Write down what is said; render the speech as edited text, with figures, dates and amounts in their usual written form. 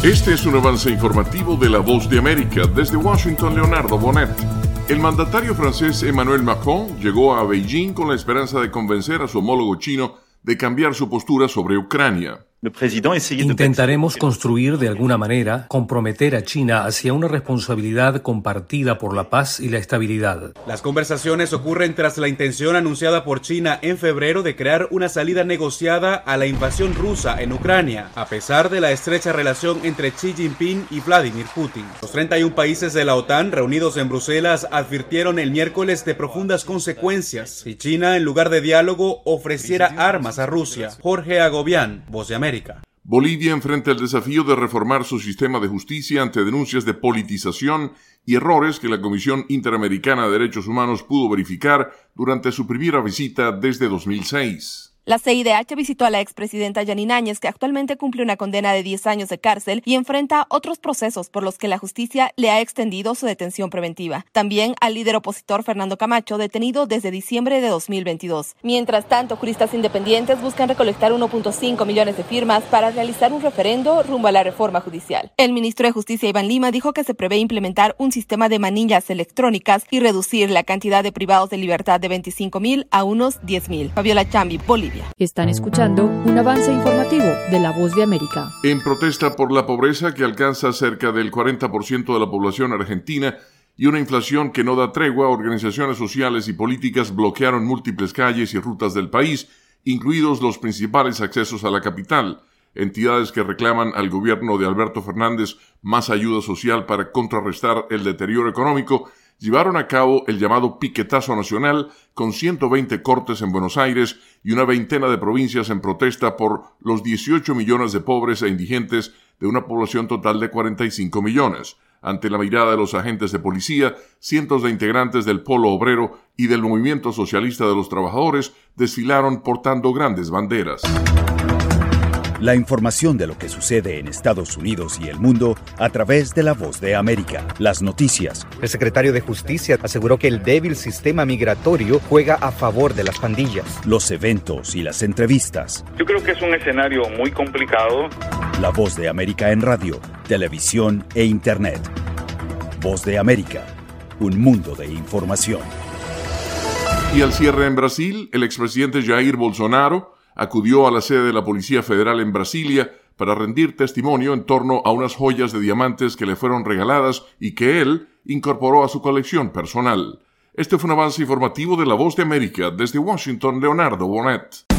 Este es un avance informativo de La Voz de América. Desde Washington, Leonardo Bonet. El mandatario francés Emmanuel Macron llegó a Beijing con la esperanza de convencer a su homólogo chino de cambiar su postura sobre Ucrania. Intentaremos construir de alguna manera, comprometer a China hacia una responsabilidad compartida por la paz y la estabilidad. Las conversaciones ocurren tras la intención anunciada por China en febrero de crear una salida negociada a la invasión rusa en Ucrania, a pesar de la estrecha relación entre Xi Jinping y Vladimir Putin. Los 31 países de la OTAN reunidos en Bruselas advirtieron el miércoles de profundas consecuencias si China, en lugar de diálogo, ofreciera armas a Rusia. Jorge Agobián, Voz de América. Bolivia enfrenta el desafío de reformar su sistema de justicia ante denuncias de politización y errores que la Comisión Interamericana de Derechos Humanos pudo verificar durante su primera visita desde 2006. La CIDH visitó a la expresidenta Yanine Áñez, que actualmente cumple una condena de 10 años de cárcel y enfrenta otros procesos por los que la justicia le ha extendido su detención preventiva. También al líder opositor Fernando Camacho, detenido desde diciembre de 2022. Mientras tanto, juristas independientes buscan recolectar 1.5 millones de firmas para realizar un referendo rumbo a la reforma judicial. El ministro de Justicia, Iván Lima, dijo que se prevé implementar un sistema de manillas electrónicas y reducir la cantidad de privados de libertad de 25.000 a unos 10.000. Fabiola Chambi, Bolivia. Están escuchando un avance informativo de La Voz de América. En protesta por la pobreza que alcanza cerca del 40% de la población argentina y una inflación que no da tregua, organizaciones sociales y políticas bloquearon múltiples calles y rutas del país, incluidos los principales accesos a la capital. Entidades que reclaman al gobierno de Alberto Fernández más ayuda social para contrarrestar el deterioro económico llevaron a cabo el llamado piquetazo nacional con 120 cortes en Buenos Aires y una veintena de provincias en protesta por los 18 millones de pobres e indigentes de una población total de 45 millones. Ante la mirada de los agentes de policía, cientos de integrantes del Polo Obrero y del Movimiento Socialista de los Trabajadores desfilaron portando grandes banderas. La información de lo que sucede en Estados Unidos y el mundo a través de La Voz de América. Las noticias. El secretario de Justicia aseguró que el débil sistema migratorio juega a favor de las pandillas. Los eventos y las entrevistas. Yo creo que es un escenario muy complicado. La Voz de América en radio, televisión e internet. Voz de América, un mundo de información. Y al cierre en Brasil, el expresidente Jair Bolsonaro acudió a la sede de la Policía Federal en Brasilia para rendir testimonio en torno a unas joyas de diamantes que le fueron regaladas y que él incorporó a su colección personal. Este fue un avance informativo de La Voz de América. Desde Washington, Leonardo Bonet.